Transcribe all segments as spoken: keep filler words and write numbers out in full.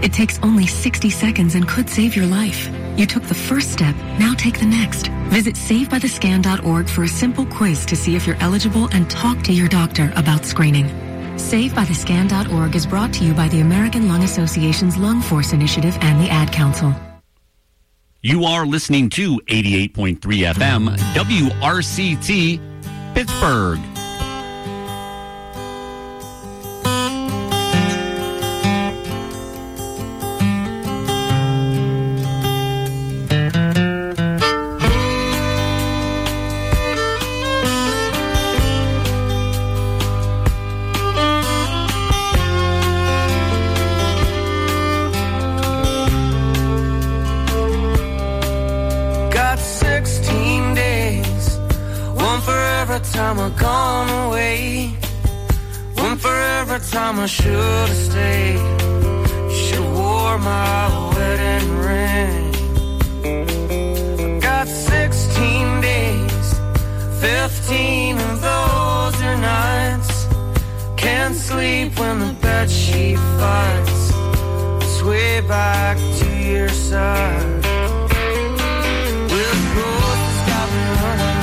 It takes only sixty seconds and could save your life. You took the first step, now take the next. Visit save by the scan dot org for a simple quiz to see if you're eligible and talk to your doctor about screening. save by the scan dot org is brought to you by the American Lung Association's Lung Force Initiative and the Ad Council. You are listening to eighty-eight point three F M, W R C T, Pittsburgh. Time I gone away, one for every time I should have stayed. You should have wore my wedding ring. I got sixteen days, fifteen of those are nights. Can't sleep when the bedsheet fights. Sway back to your side. With ghosts got me running.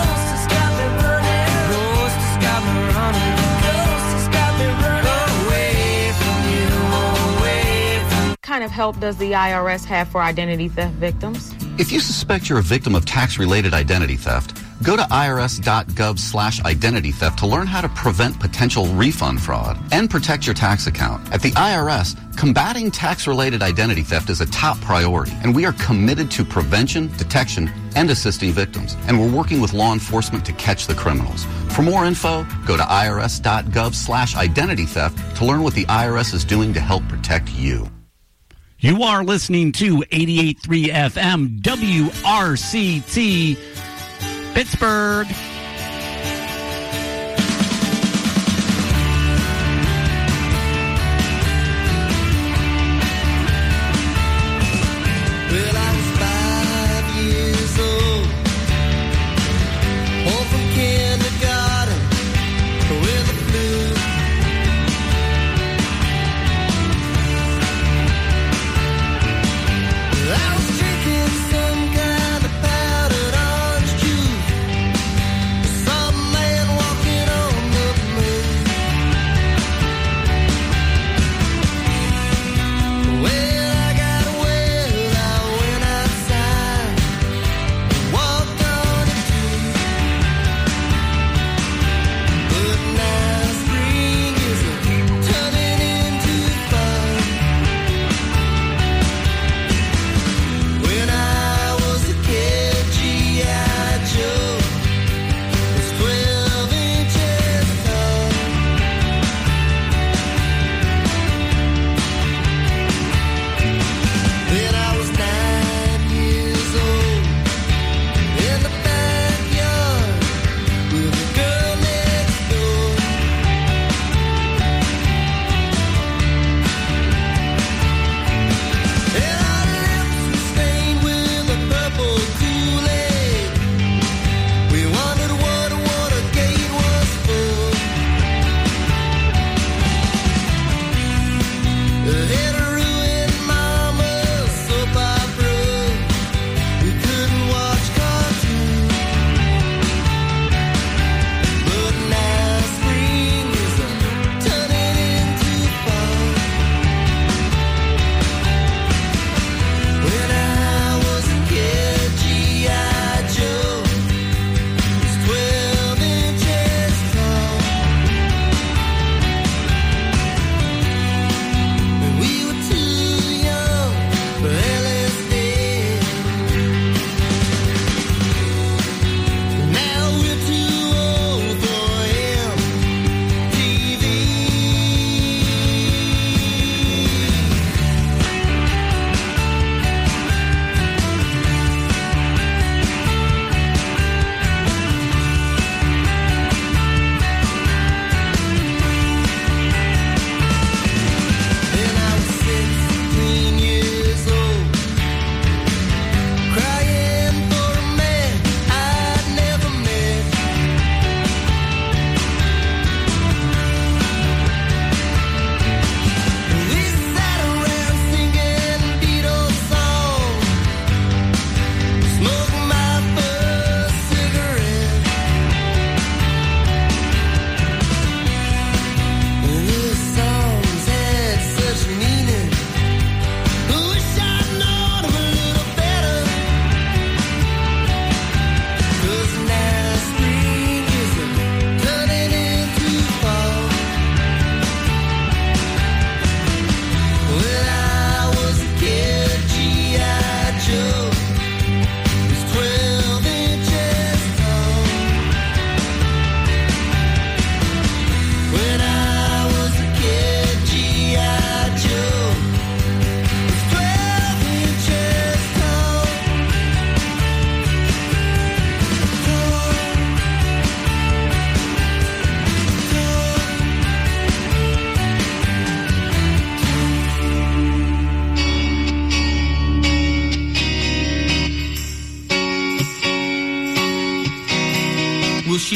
What kind of help does the I R S have for identity theft victims? If you suspect you're a victim of tax-related identity theft, go to I R S dot gov slash identity theft to learn how to prevent potential refund fraud and protect your tax account. At the I R S, combating tax-related identity theft is a top priority, and we are committed to prevention, detection, and assisting victims. And we're working with law enforcement to catch the criminals. For more info, go to I R S dot gov slash identity theft to learn what the I R S is doing to help protect you. You are listening to eighty-eight point three F M, W R C T, Pittsburgh. Well, I was five years old, home from kindergarten with the flu. I was drinking some kind of powdered orange juice.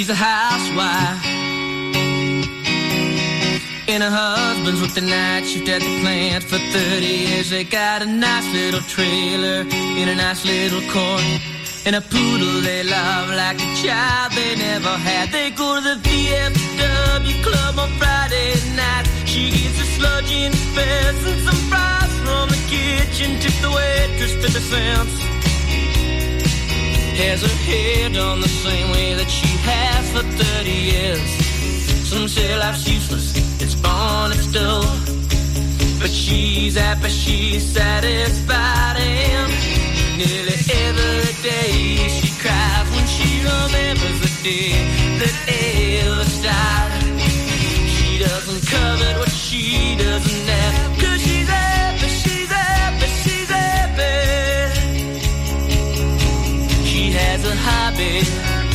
she's a housewife. And her husband's worked the night shift at the plant for thirty years. They got a nice little trailer in a nice little court, and a poodle they love like a child they never had. They go to the V F W club on Friday night. She gets a sludge in his face and some fries from the kitchen. Tip the waitress fifty cents. Has her hair done the same way that she has for thirty years. Some say life's useless, it's born, it's dull, but she's happy, she's satisfied, and nearly every day she cries when she remembers the day that Elvis died. She doesn't covet what she doesn't have, 'cause she's happy, she's happy, she's happy. She has a hobby.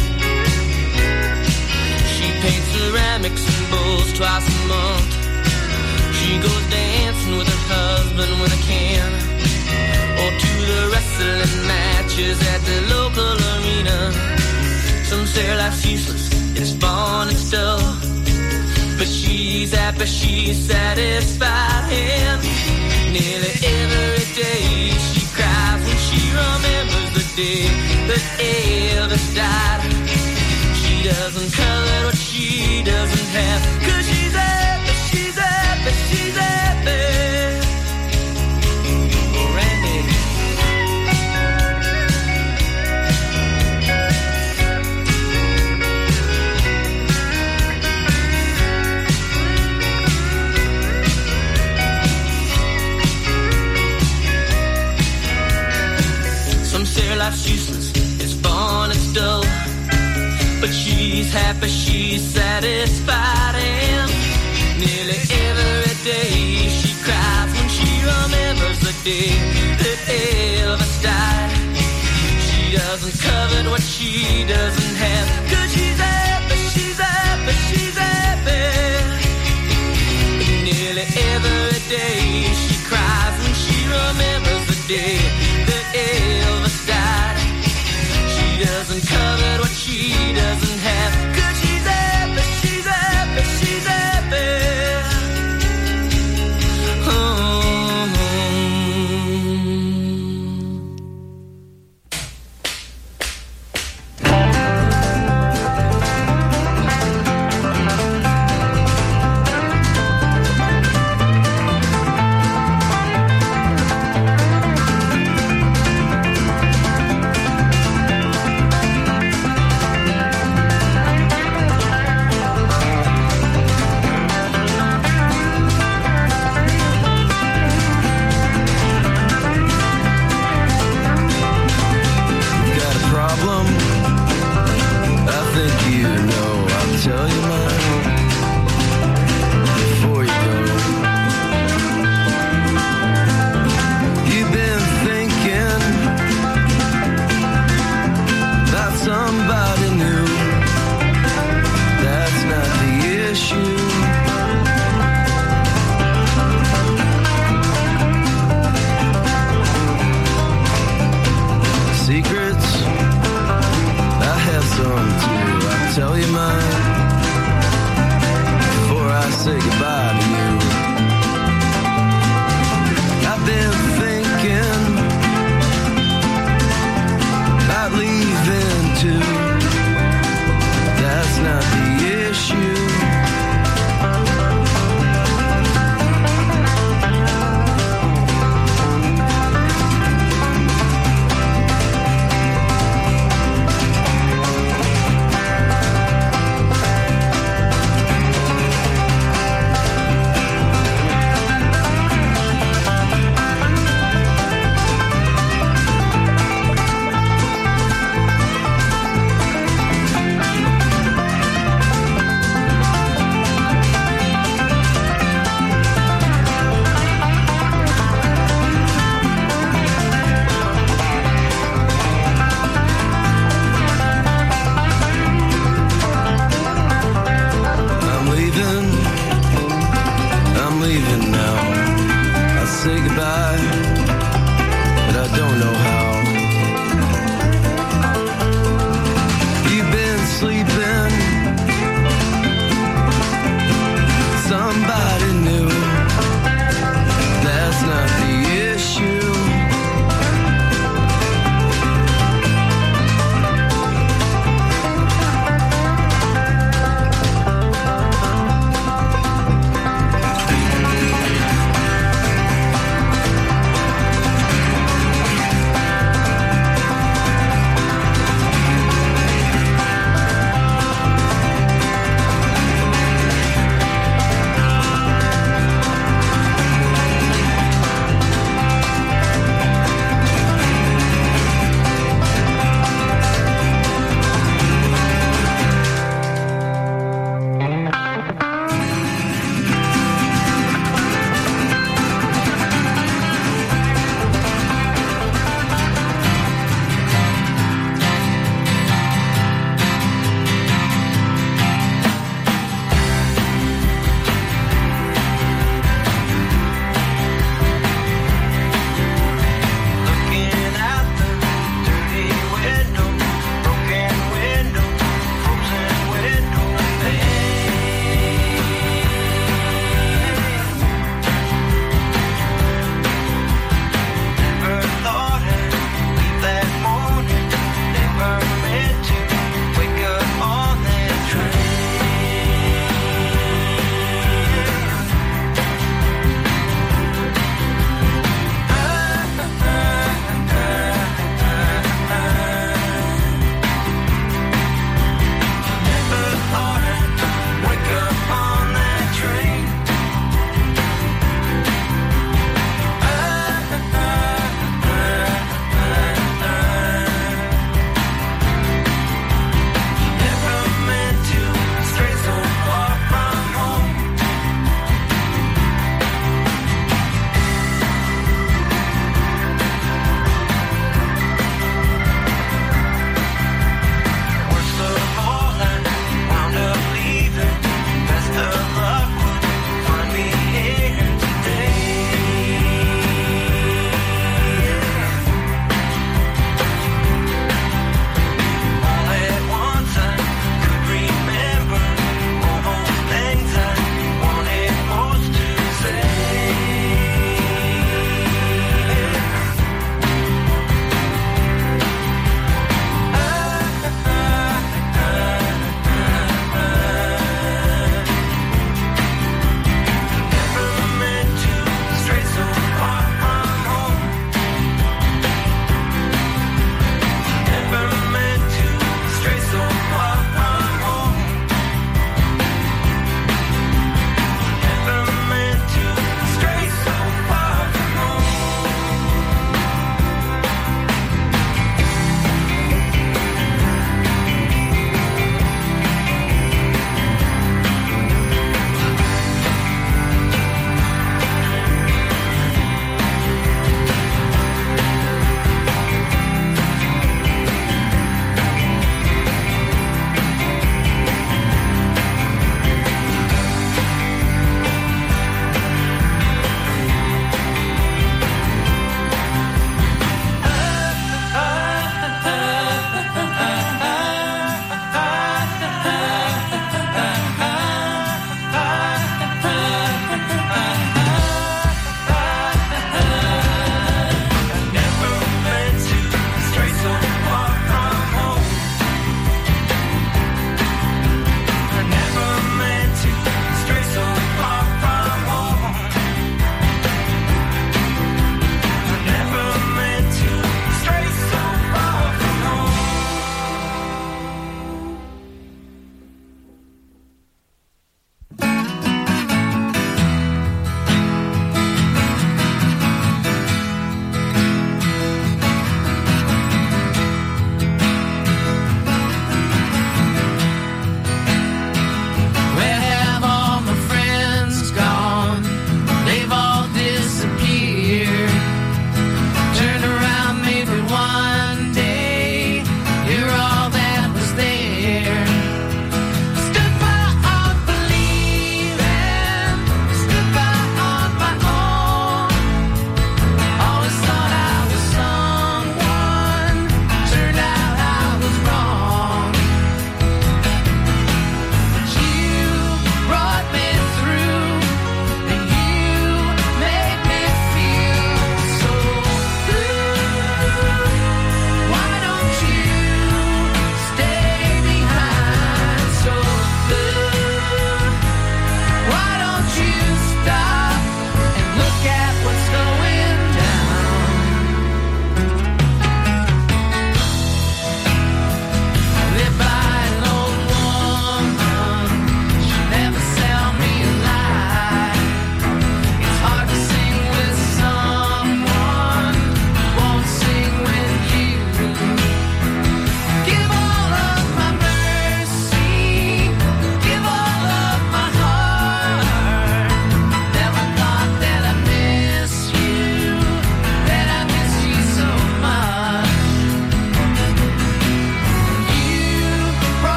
She paints ceramics and bowls twice a month. She goes dancing with her husband with a can, or to the wrestling matches at the local arena. Some say life's useless, it's born, it's dull, but she's happy, she's satisfied, and nearly every day she cries when she remembers the day that Elvis died. She doesn't covet what she doesn't have, 'cause she's happy, she's happy, she's happy. Randy. Some say life's useless, it's born, it's dull, but she's happy, she's satisfied, and nearly every day she cries when she remembers the day that Elvis died. She doesn't covet what she doesn't have, 'cause she's happy, she's happy, she's happy. And nearly every day she cries when she remembers the day that Elvis died. She doesn't covet what she doesn't have, 'cause she's happy, she's happy, she's happy. Oh. Tell you mine before you go. You've been thinking about somebody new. That's not the issue. Secrets, I have some too. I'll tell you mine before I say goodbye to you. I've been thinking about leaving too. That's not the issue. Say goodbye, but I don't know how. You've been sleeping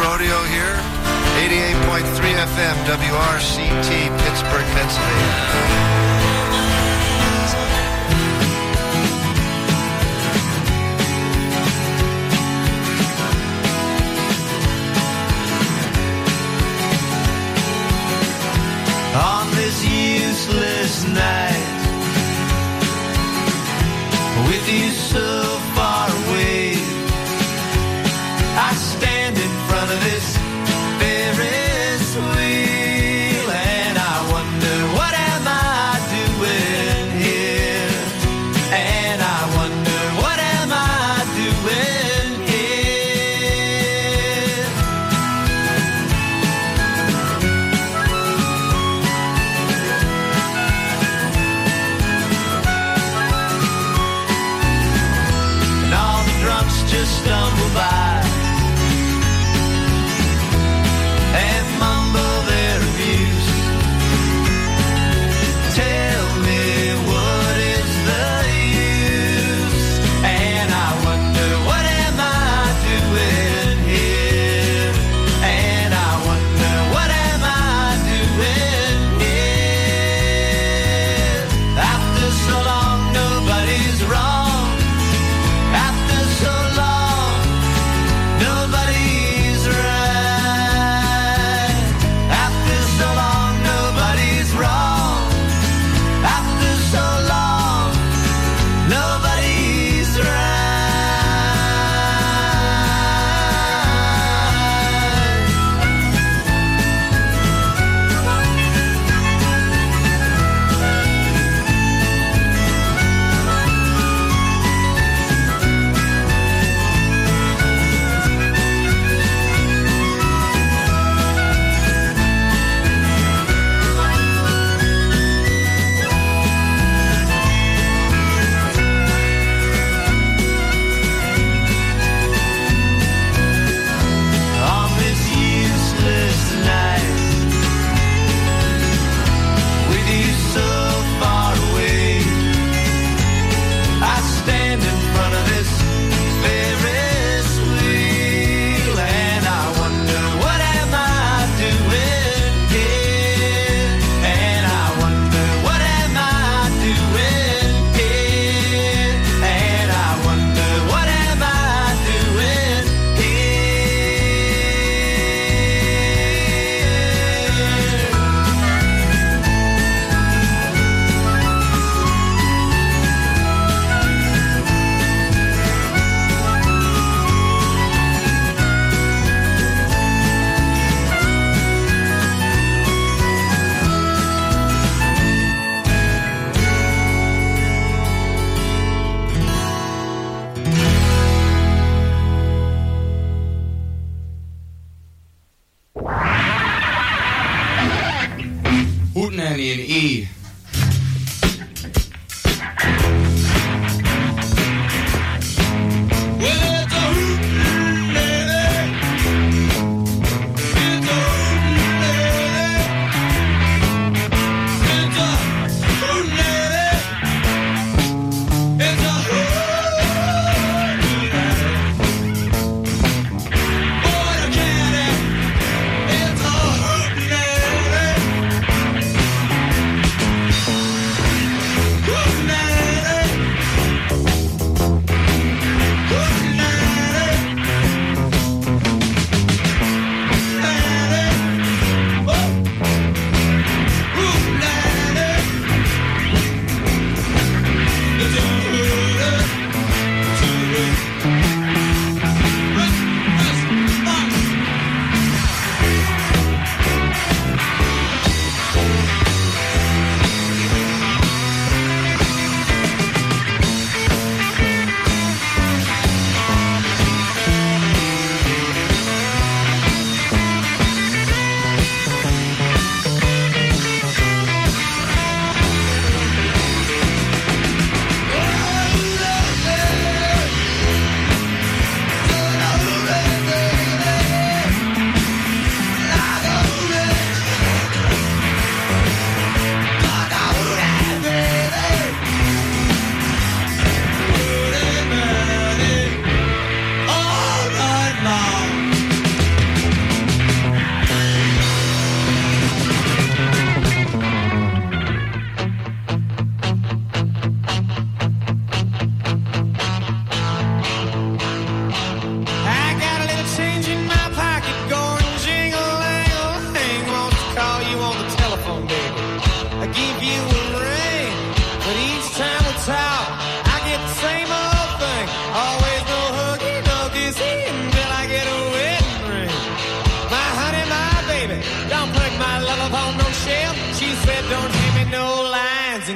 Rodeo here. eighty-eight point three F M, W R C T, Pittsburgh, Pennsylvania. On this useless night, with you so far away, I stand in front of this Ferris wheel, and I wonder what am I doing here, and I wonder what am I doing here. And all the drunks just stumble by and mumble their abuse. Tell me what is the use, and I wonder what am I doing here, and I wonder what am I doing here. After so long nobody's wrong, after so long nobody's right, after so long nobody's wrong, after so long nobody's right. On this useless night, with you so far away, I stand in front of this Ferris wheel, and I wonder what am I doing here, and I wonder what am I doing here, and I wonder what am I doing here. Hootenanny and E.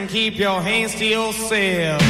and keep your hands to yourself.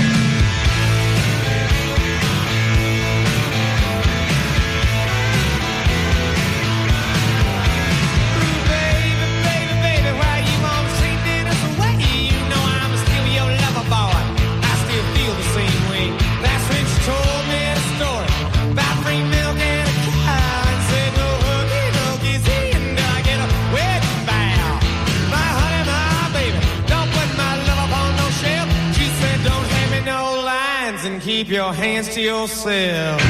Keep your hands to yourself.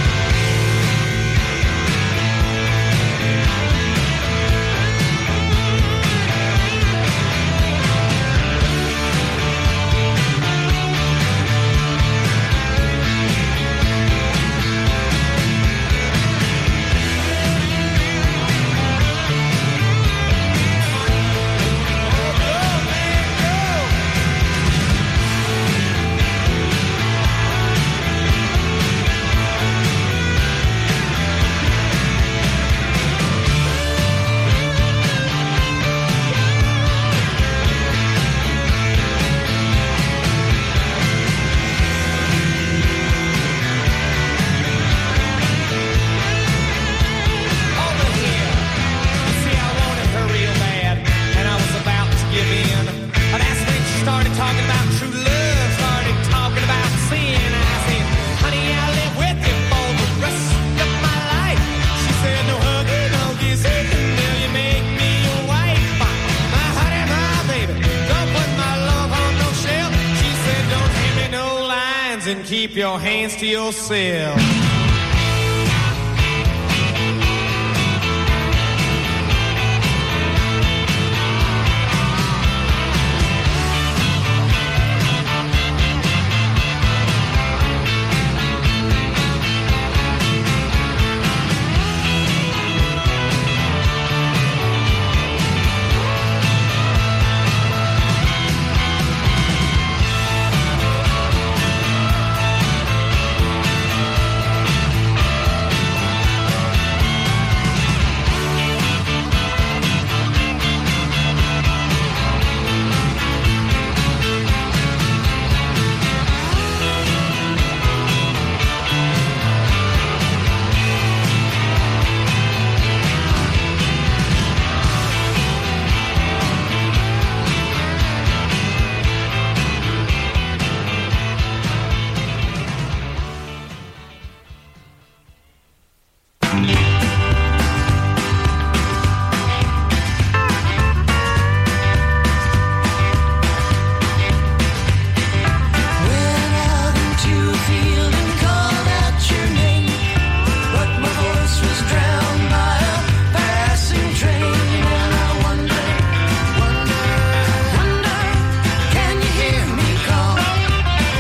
Keep your hands to yourself.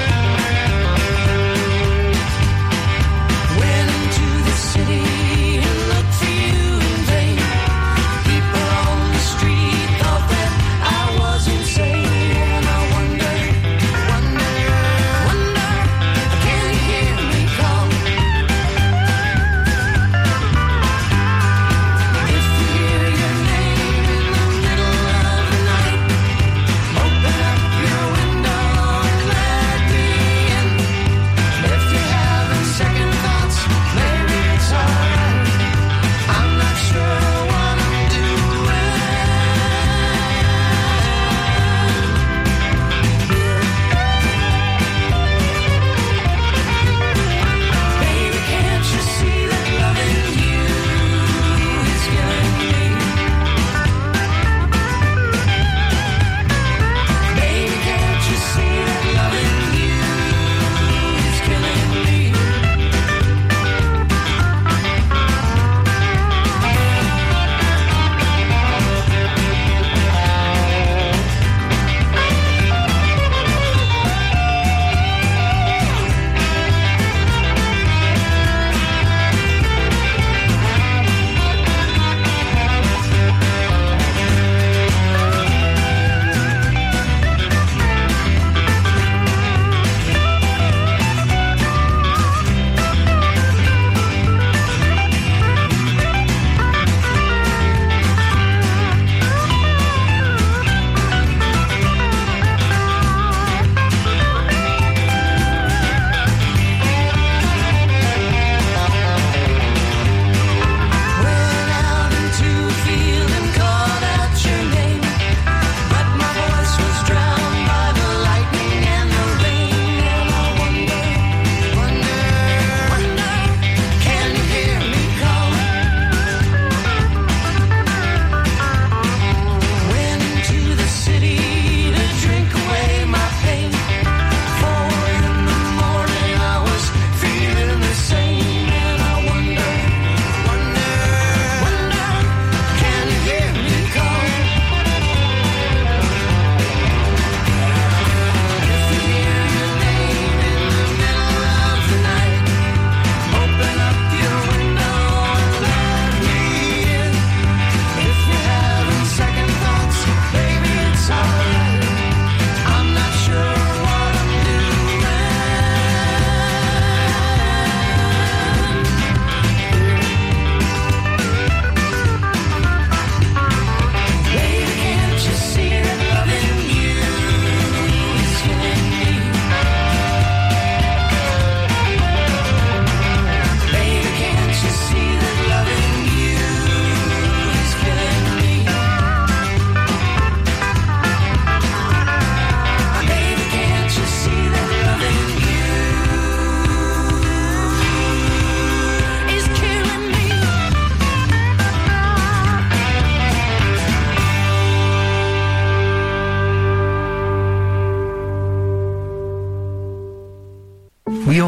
Went into the city.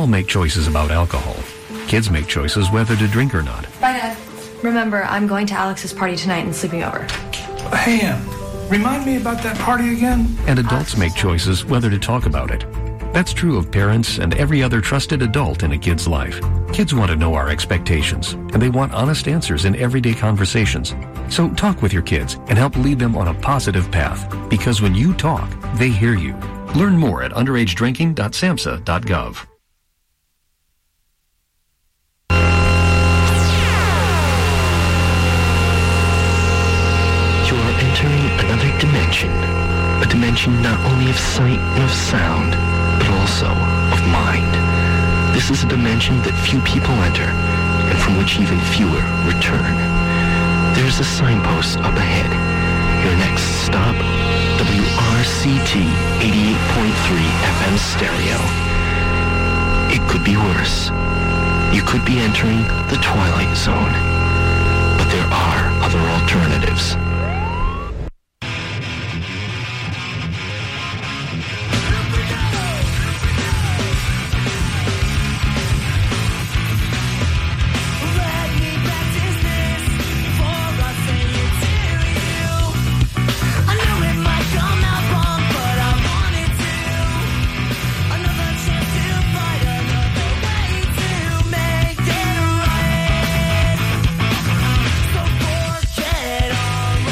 all make choices about alcohol. Kids make choices whether to drink or not. Bye, Dad. Remember, I'm going to Alex's party tonight and sleeping over. Hey, Em, remind me about that party again? And adults make choices whether to talk about it. That's true of parents and every other trusted adult in a kid's life. Kids want to know our expectations, and they want honest answers in everyday conversations. So talk with your kids and help lead them on a positive path, because when you talk, they hear you. Learn more at underage drinking dot samhsa dot gov. You are entering another dimension, a dimension not only of sight and of sound, but also of mind. This is a dimension that few people enter, and from which even fewer return. There is a signpost up ahead. Your next stop, W R C T eighty-eight point three F M stereo. It could be worse. You could be entering the Twilight Zone. But there are other alternatives. Forget all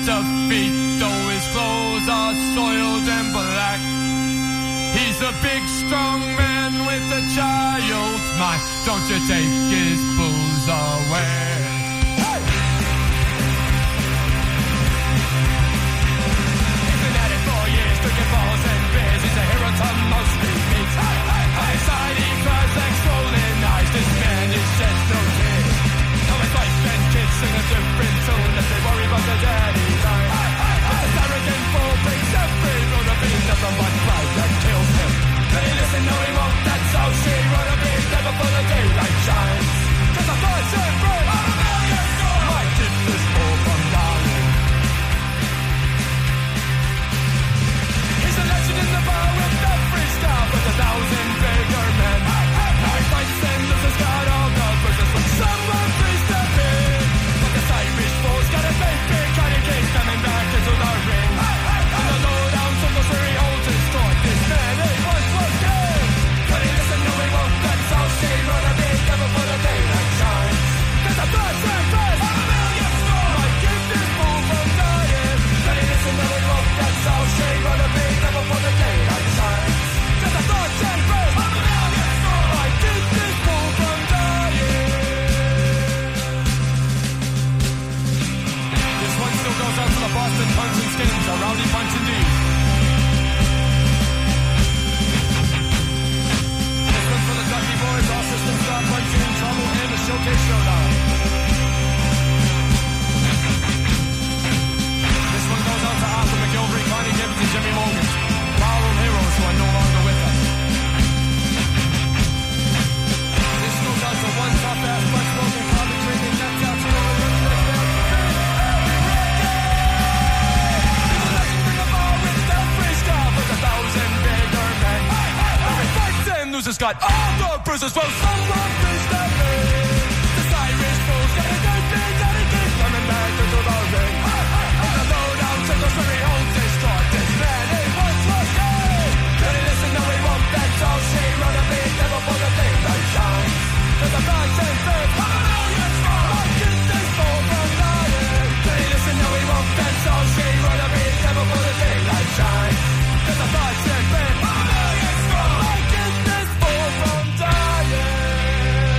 defeat, though his clothes are soiled and black. He's a big, strong man with a child's mind. Don't you take his booze away. Hey! He's been at it for years, drinking balls and beers. He's a hero to most street meets. Hey, hey, hey. Inside he cries like swollen eyes. This man is sheds no tears. Now his wife and kids sing a different tune as they worry about their daddy's eyes. Hey, hey, hey. But the arrogant fool brings every road of being never one pride that kills him. But he listen, no he won't, that's how she run a beat, never for the daylight shines. Cause I thought she'd break a million doors. Might keep this fool from dying. He's a legend in the bar with every style, with a thousand bigger men. Now he fights and loses, got all the bruises when someone please step in. But this Irish fool's got a big, big kind of case coming back into the ring. And the low-down circles where he holds his sword. This man ain't once was dead. But he listen, no he won't, that's how she run a beat, never for the daylight shines. Cause I thought she'd break a million doors. Might keep this fool from dying. But he listen, no he won't, that's how she run a beat, never for the daylight shines. Cause I thought she'd break a million doors. Might keep this fool from dying. This one still goes out to the Boston Punch and Skins, a rowdy punch indeed. This one's for the Ducky Boys, all systems start punching, trouble and the showcase showdown. This one goes out to Arthur McGilvery, Connie Gibbs, and Jimmy Morgan, ballroom heroes who are no longer with us. This goes out to one top-ass, butt-smoking, carpet-drinking, necked out to all the rest of the has got all the bruises, well, someone please step in. This Irish fool's got a good thing that he keeps coming back into the ring. And the low-down circles where he holds his sword. This man ain't once was dead. But he listen, no he won't, that's all she run a beat, never for the daylight shines. Cause the thoughts and faith of a million strong. Might keep this fool from dying. But he listen, no he won't, that's all she run a beat, never for the daylight shines. Cause the thoughts and faith of a million strong. Might keep this fool from dying.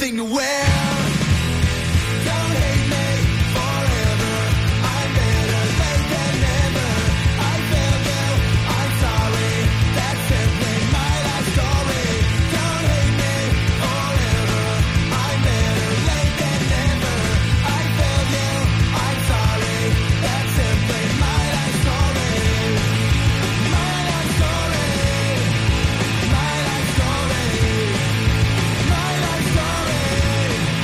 nothing to wear. Don't hate me forever. I'm better late than never. I failed you. I'm sorry. That's simply my life story. Don't hate me forever. I'm better late than never. I failed you. I'm sorry. That's simply my life story. My life story. My life story. My life story.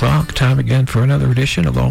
o'clock. Time again for another edition of All